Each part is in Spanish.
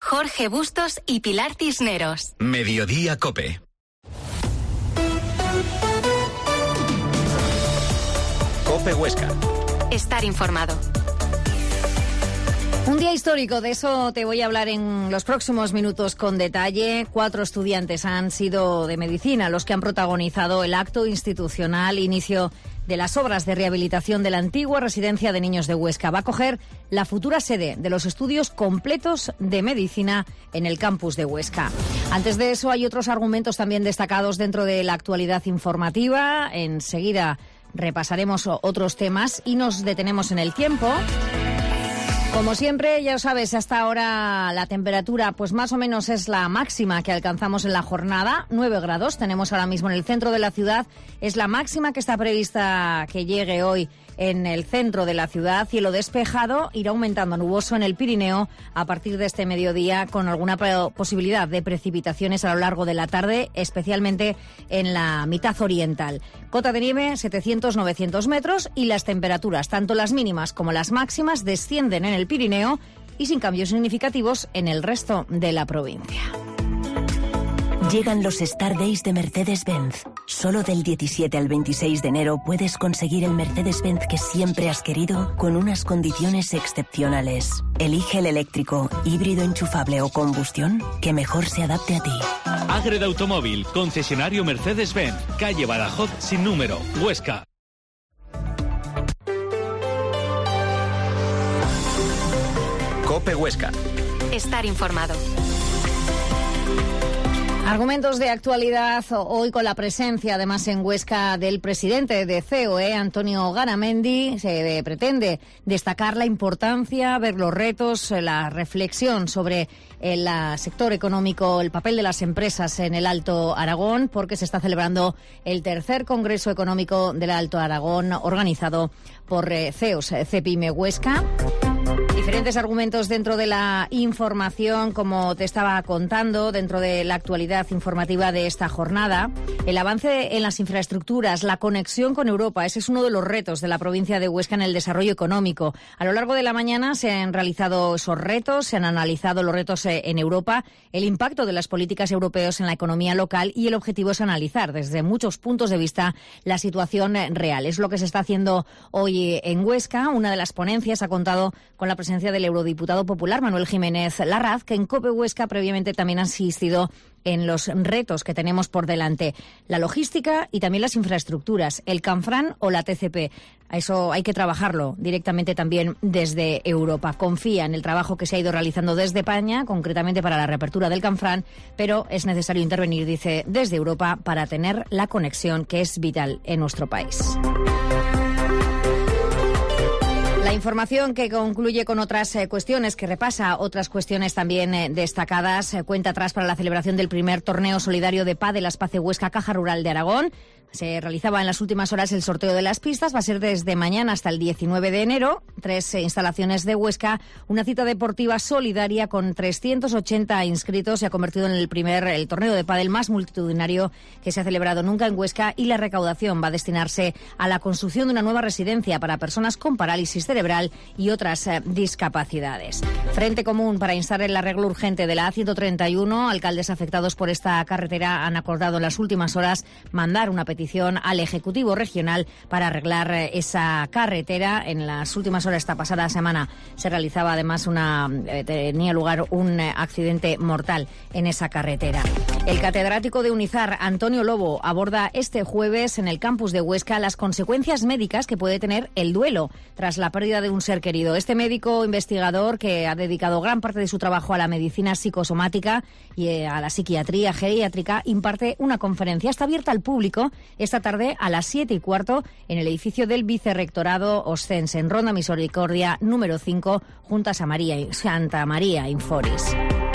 Jorge Bustos y Pilar Cisneros. Mediodía COPE. COPE Huesca. Estar informado. Un día histórico, de eso te voy a hablar en los próximos minutos con detalle. 4 estudiantes han sido de medicina los que han protagonizado el acto institucional inicio de las obras de rehabilitación de la antigua residencia de niños de Huesca. Va a acoger la futura sede de los estudios completos de medicina en el campus de Huesca. Antes de eso hay otros argumentos también destacados dentro de la actualidad informativa. Enseguida repasaremos otros temas y nos detenemos en el tiempo. Como siempre, ya lo sabes, hasta ahora la temperatura pues más o menos es la máxima que alcanzamos en la jornada, 9 grados. Tenemos ahora mismo en el centro de la ciudad, es la máxima que está prevista que llegue hoy en el centro de la ciudad. Cielo despejado, irá aumentando nuboso en el Pirineo a partir de este mediodía con alguna posibilidad de precipitaciones a lo largo de la tarde, especialmente en la mitad oriental. Cota de nieve 700-900 metros y las temperaturas, tanto las mínimas como las máximas, descienden en el Pirineo y sin cambios significativos en el resto de la provincia. Llegan los Star Days de Mercedes-Benz. Solo del 17 al 26 de enero puedes conseguir el Mercedes-Benz que siempre has querido con unas condiciones excepcionales. Elige el eléctrico, híbrido enchufable o combustión que mejor se adapte a ti. Ágreda Automóvil, concesionario Mercedes-Benz, calle Badajoz sin número, Huesca. COPE Huesca. Estar informado. Argumentos de actualidad hoy con la presencia, además en Huesca, del presidente de COE, Antonio Garamendi. Se pretende destacar la importancia, ver los retos, la reflexión sobre el sector económico, el papel de las empresas en el Alto Aragón, porque se está celebrando el tercer Congreso Económico del Alto Aragón, organizado por CEOS, CEPIME Huesca. Diferentes argumentos dentro de la información, como te estaba contando, dentro de la actualidad informativa de esta jornada. El avance en las infraestructuras, la conexión con Europa, ese es uno de los retos de la provincia de Huesca en el desarrollo económico. A lo largo de la mañana se han realizado esos retos, se han analizado los retos en Europa, el impacto de las políticas europeas en la economía local y el objetivo es analizar desde muchos puntos de vista la situación real. Es lo que se está haciendo hoy en Huesca. Una de las ponencias ha contado con la presencia del eurodiputado popular Manuel Jiménez Larraz, que en COPE Huesca previamente también ha insistido en los retos que tenemos por delante, la logística y también las infraestructuras, el Canfrán o la TCP. A eso hay que trabajarlo directamente también desde Europa. Confía en el trabajo que se ha ido realizando desde España, concretamente para la reapertura del Canfrán, pero es necesario intervenir, dice, desde Europa para tener la conexión que es vital en nuestro país. La información que concluye con otras cuestiones, que repasa otras cuestiones también destacadas, cuenta atrás para la celebración del primer torneo solidario de pádel Aspace Huesca Caja Rural de Aragón. Se realizaba en las últimas horas el sorteo de las pistas. Va a ser desde mañana hasta el 19 de enero. 3 instalaciones de Huesca. Una cita deportiva solidaria con 380 inscritos. Se ha convertido en el torneo de pádel más multitudinario que se ha celebrado nunca en Huesca. Y la recaudación va a destinarse a la construcción de una nueva residencia para personas con parálisis cerebral y otras discapacidades. Frente Común para instar el arreglo urgente de la A131. Alcaldes afectados por esta carretera han acordado en las últimas horas mandar una petición al Ejecutivo Regional para arreglar esa carretera. En las últimas horas, esta pasada semana, se realizaba además tenía lugar un accidente mortal en esa carretera. El catedrático de Unizar, Antonio Lobo, aborda este jueves en el campus de Huesca las consecuencias médicas que puede tener el duelo tras la pérdida de un ser querido. Este médico investigador, que ha dedicado gran parte de su trabajo a la medicina psicosomática y a la psiquiatría geriátrica, imparte una conferencia. Está abierta al público esta tarde a las 7:15 en el edificio del Vicerrectorado Oscense, en Ronda Misericordia número 5, junto a Santa María Inforis.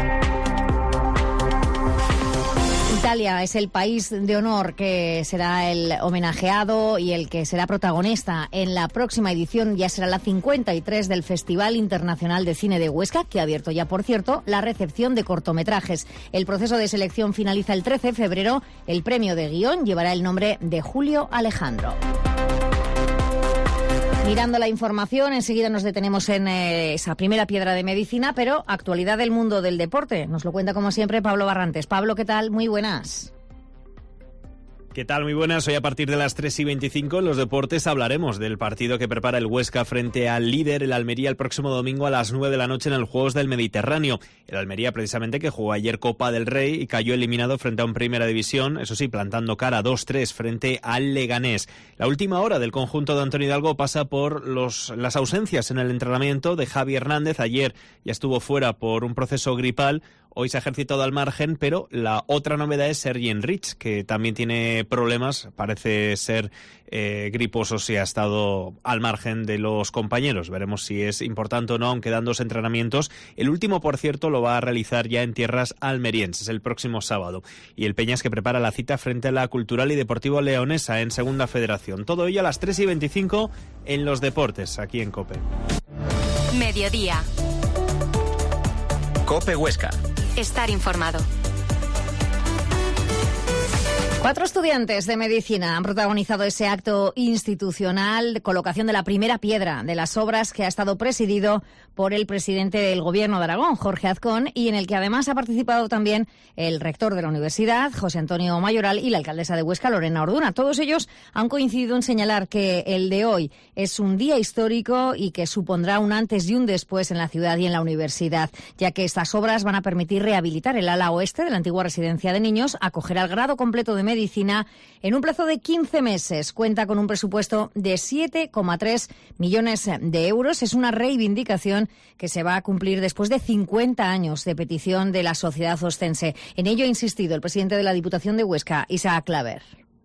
Italia es el país de honor que será el homenajeado y el que será protagonista en la próxima edición. Ya será la 53 del Festival Internacional de Cine de Huesca, que ha abierto ya, por cierto, la recepción de cortometrajes. El proceso de selección finaliza el 13 de febrero. El premio de guión llevará el nombre de Julio Alejandro. Mirando la información, enseguida nos detenemos en esa primera piedra de medicina, pero actualidad del mundo del deporte. Nos lo cuenta como siempre Pablo Barrantes. Pablo, ¿qué tal? Muy buenas. ¿Qué tal? Muy buenas. Hoy a partir de las 3:25 en los deportes hablaremos del partido que prepara el Huesca frente al líder, el Almería, el próximo domingo a las 9 de la noche en el Juegos del Mediterráneo. El Almería precisamente que jugó ayer Copa del Rey y cayó eliminado frente a un Primera División, eso sí, plantando cara 2-3 frente al Leganés. La última hora del conjunto de Antonio Hidalgo pasa por las ausencias en el entrenamiento de Javi Hernández. Ayer ya estuvo fuera por un proceso gripal. Hoy se ha ejercitado al margen, pero la otra novedad es Sergi Enrich, que también tiene problemas, parece ser griposo, si ha estado al margen de los compañeros. Veremos si es importante o no, aunque dan 2 entrenamientos. El último, por cierto, lo va a realizar ya en tierras almerienses el próximo sábado. Y el Peñas que prepara la cita frente a la Cultural y Deportivo Leonesa en Segunda Federación. Todo ello a las 3:25 en los deportes, aquí en COPE. Mediodía. COPE Huesca. Estar informado. 4 estudiantes de medicina han protagonizado ese acto institucional de colocación de la primera piedra de las obras que ha estado presidido por el presidente del Gobierno de Aragón, Jorge Azcón, y en el que además ha participado también el rector de la universidad, José Antonio Mayoral, y la alcaldesa de Huesca, Lorena Orduna. Todos ellos han coincidido en señalar que el de hoy es un día histórico y que supondrá un antes y un después en la ciudad y en la universidad, ya que estas obras van a permitir rehabilitar el ala oeste de la antigua residencia de niños, acoger al grado completo de medicina en un plazo de 15 meses. Cuenta con un presupuesto de 7,3 millones de euros. Es una reivindicación que se va a cumplir después de 50 años de petición de la sociedad ostense. En ello ha insistido el presidente de la Diputación de Huesca, Isaac Claver.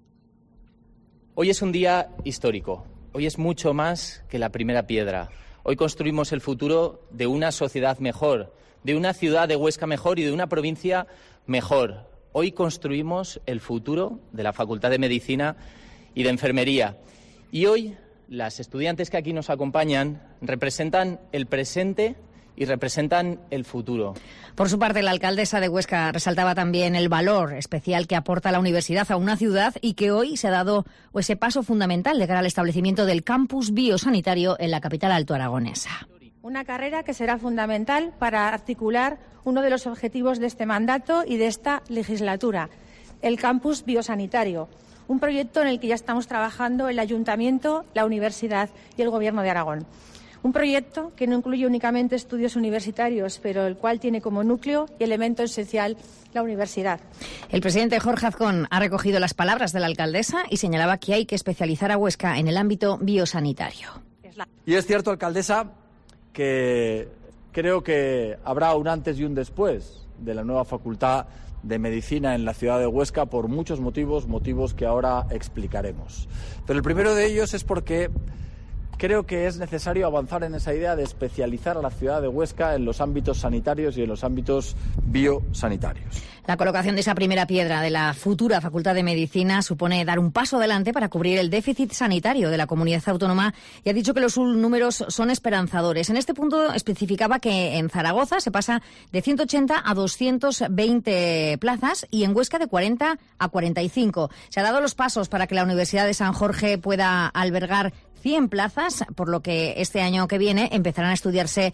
Hoy es un día histórico. Hoy es mucho más que la primera piedra. Hoy construimos el futuro de una sociedad mejor, de una ciudad de Huesca mejor y de una provincia mejor. Hoy construimos el futuro de la Facultad de Medicina y de Enfermería. Y hoy las estudiantes que aquí nos acompañan representan el presente y representan el futuro. Por su parte, la alcaldesa de Huesca resaltaba también el valor especial que aporta la universidad a una ciudad y que hoy se ha dado ese paso fundamental de cara al establecimiento del campus biosanitario en la capital altoaragonesa. Una carrera que será fundamental para articular uno de los objetivos de este mandato y de esta legislatura, el campus biosanitario, un proyecto en el que ya estamos trabajando el Ayuntamiento, la Universidad y el Gobierno de Aragón. Un proyecto que no incluye únicamente estudios universitarios, pero el cual tiene como núcleo y elemento esencial la universidad. El presidente Jorge Azcón ha recogido las palabras de la alcaldesa y señalaba que hay que especializar a Huesca en el ámbito biosanitario. Y es cierto, alcaldesa, que creo que habrá un antes y un después de la nueva Facultad de Medicina en la ciudad de Huesca por muchos motivos que ahora explicaremos. Pero el primero de ellos es porque creo que es necesario avanzar en esa idea de especializar a la ciudad de Huesca en los ámbitos sanitarios y en los ámbitos biosanitarios. La colocación de esa primera piedra de la futura Facultad de Medicina supone dar un paso adelante para cubrir el déficit sanitario de la comunidad autónoma y ha dicho que los números son esperanzadores. En este punto especificaba que en Zaragoza se pasa de 180 a 220 plazas y en Huesca de 40 a 45. Se han dado los pasos para que la Universidad de San Jorge pueda albergar 100 plazas, por lo que este año que viene empezarán a estudiarse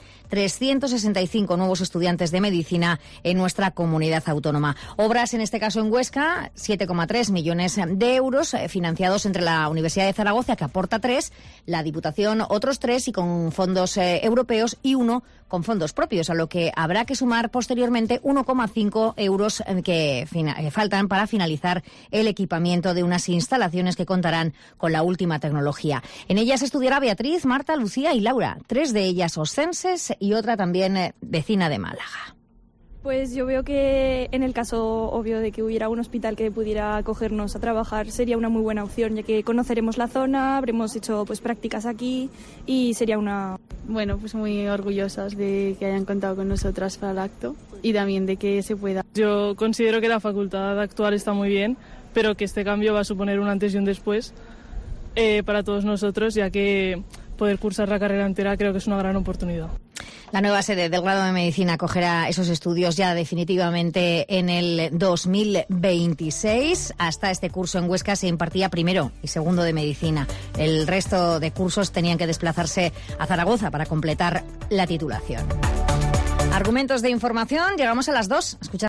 365 nuevos estudiantes de medicina en nuestra comunidad autónoma. Obras, en este caso en Huesca, 7,3 millones de euros, financiados entre la Universidad de Zaragoza, que aporta 3, la Diputación otros 3 y con fondos europeos y 1 con fondos propios, a lo que habrá que sumar posteriormente 1,5 euros que faltan para finalizar el equipamiento de unas instalaciones que contarán con la última tecnología. En ellas estudiará Beatriz, Marta, Lucía y Laura, 3 de ellas ostenses y otra también vecina de Málaga. Pues yo veo que en el caso obvio de que hubiera un hospital que pudiera acogernos a trabajar sería una muy buena opción, ya que conoceremos la zona, habremos hecho pues prácticas aquí y sería una... Bueno, pues muy orgullosas de que hayan contado con nosotras para el acto y también de que se pueda. Yo considero que la facultad actual está muy bien, pero que este cambio va a suponer un antes y un después para todos nosotros, ya que poder cursar la carrera entera creo que es una gran oportunidad. La nueva sede del grado de Medicina acogerá esos estudios ya definitivamente en el 2026. Hasta este curso en Huesca se impartía primero y segundo de Medicina. El resto de cursos tenían que desplazarse a Zaragoza para completar la titulación. Argumentos de información, llegamos a las 2. Escuchad